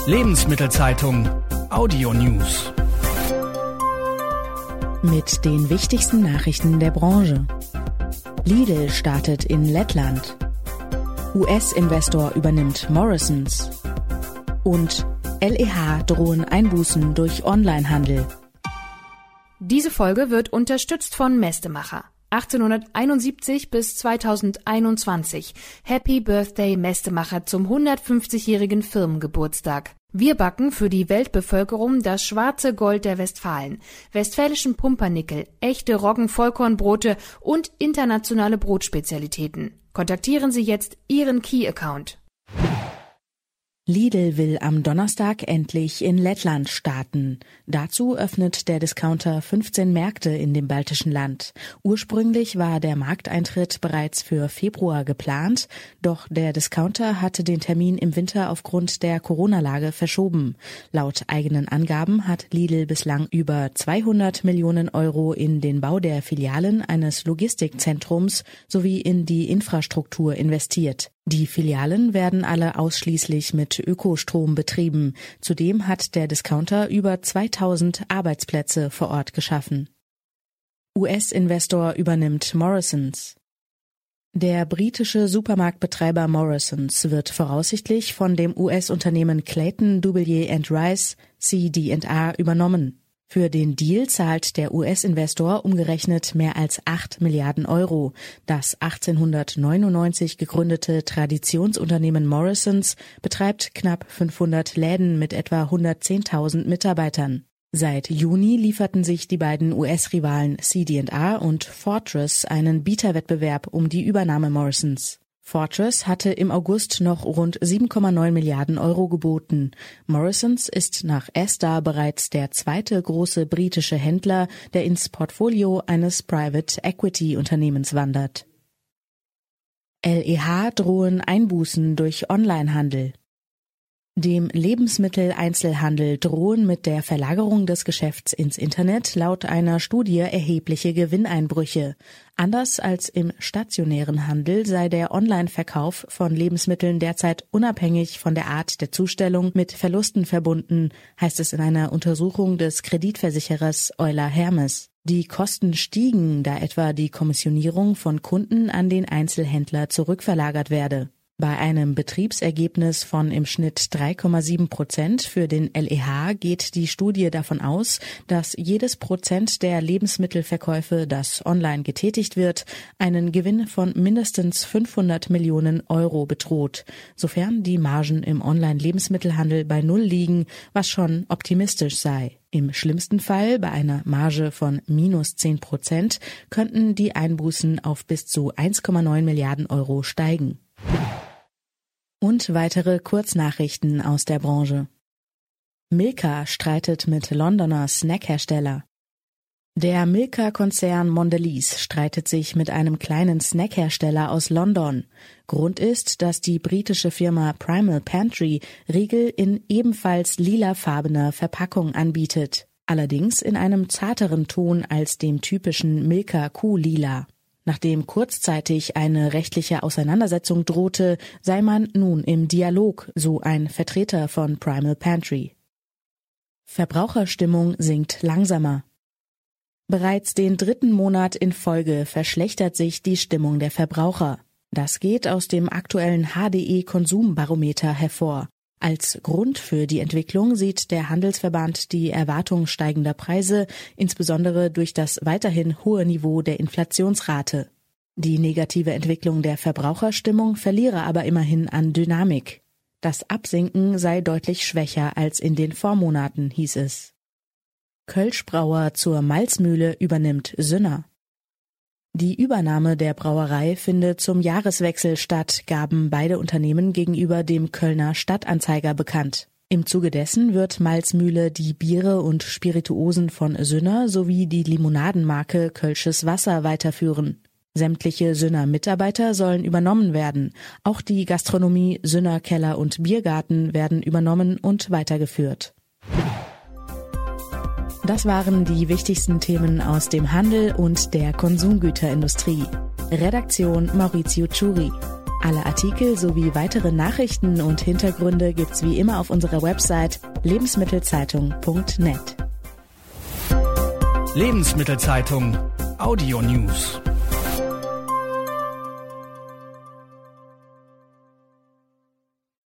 Lebensmittelzeitung Audio News. Mit den wichtigsten Nachrichten der Branche. Lidl startet in Lettland. US-Investor übernimmt Morrisons. Und LEH drohen Einbußen durch Onlinehandel. Diese Folge wird unterstützt von Mestemacher. 1871 bis 2021. Happy Birthday Mestemacher zum 150-jährigen Firmengeburtstag. Wir backen für die Weltbevölkerung das schwarze Gold der Westfalen, westfälischen Pumpernickel, echte Roggen-Vollkornbrote und internationale Brotspezialitäten. Kontaktieren Sie jetzt Ihren Key-Account. Lidl will am Donnerstag endlich in Lettland starten. Dazu öffnet der Discounter 15 Märkte in dem baltischen Land. Ursprünglich war der Markteintritt bereits für Februar geplant, doch der Discounter hatte den Termin im Winter aufgrund der Corona-Lage verschoben. Laut eigenen Angaben hat Lidl bislang über 200 Millionen Euro in den Bau der Filialen eines Logistikzentrums sowie in die Infrastruktur investiert. Die Filialen werden alle ausschließlich mit Ökostrom betrieben. Zudem hat der Discounter über 2000 Arbeitsplätze vor Ort geschaffen. US-Investor übernimmt Morrisons. Der britische Supermarktbetreiber Morrisons wird voraussichtlich von dem US-Unternehmen Clayton, Dubilier & Rice, CD&R, übernommen. Für den Deal zahlt der US-Investor umgerechnet mehr als 8 Milliarden Euro. Das 1899 gegründete Traditionsunternehmen Morrisons betreibt knapp 500 Läden mit etwa 110.000 Mitarbeitern. Seit Juni lieferten sich die beiden US-Rivalen CD&R und Fortress einen Bieterwettbewerb um die Übernahme Morrisons. Fortress hatte im August noch rund 7,9 Milliarden Euro geboten. Morrisons ist nach Asda bereits der zweite große britische Händler, der ins Portfolio eines Private Equity Unternehmens wandert. LEH drohen Einbußen durch Onlinehandel. Dem Lebensmitteleinzelhandel drohen mit der Verlagerung des Geschäfts ins Internet laut einer Studie erhebliche Gewinneinbrüche. Anders als im stationären Handel sei der Online-Verkauf von Lebensmitteln derzeit unabhängig von der Art der Zustellung mit Verlusten verbunden, heißt es in einer Untersuchung des Kreditversicherers Euler Hermes. Die Kosten stiegen, da etwa die Kommissionierung von Kunden an den Einzelhändler zurückverlagert werde. Bei einem Betriebsergebnis von im Schnitt 3,7% für den LEH geht die Studie davon aus, dass jedes Prozent der Lebensmittelverkäufe, das online getätigt wird, einen Gewinn von mindestens 500 Millionen Euro bedroht, sofern die Margen im Online-Lebensmittelhandel bei Null liegen, was schon optimistisch sei. Im schlimmsten Fall, bei einer Marge von minus 10%, könnten die Einbußen auf bis zu 1,9 Milliarden Euro steigen. Und weitere Kurznachrichten aus der Branche. Milka streitet mit Londoner Snackhersteller. Der Milka-Konzern Mondelez streitet sich mit einem kleinen Snackhersteller aus London. Grund ist, dass die britische Firma Primal Pantry Riegel in ebenfalls lilafarbener Verpackung anbietet. Allerdings in einem zarteren Ton als dem typischen Milka-Kuh-Lila. Nachdem kurzzeitig eine rechtliche Auseinandersetzung drohte, sei man nun im Dialog, so ein Vertreter von Primal Pantry. Verbraucherstimmung sinkt langsamer. Bereits den 3. Monat in Folge verschlechtert sich die Stimmung der Verbraucher. Das geht aus dem aktuellen HDE Konsumbarometer hervor. Als Grund für die Entwicklung sieht der Handelsverband die Erwartung steigender Preise, insbesondere durch das weiterhin hohe Niveau der Inflationsrate. Die negative Entwicklung der Verbraucherstimmung verliere aber immerhin an Dynamik. Das Absinken sei deutlich schwächer als in den Vormonaten, hieß es. Kölschbrauer zur Malzmühle übernimmt Sünner. Die Übernahme der Brauerei findet zum Jahreswechsel statt, gaben beide Unternehmen gegenüber dem Kölner Stadtanzeiger bekannt. Im Zuge dessen wird Malzmühle die Biere und Spirituosen von Sünner sowie die Limonadenmarke Kölsches Wasser weiterführen. Sämtliche Sünner Mitarbeiter sollen übernommen werden. Auch die Gastronomie, Sünner Keller und Biergarten werden übernommen und weitergeführt. Das waren die wichtigsten Themen aus dem Handel und der Konsumgüterindustrie. Redaktion Maurizio Ciuri. Alle Artikel sowie weitere Nachrichten und Hintergründe gibt's wie immer auf unserer Website lebensmittelzeitung.net. Lebensmittelzeitung Audio News.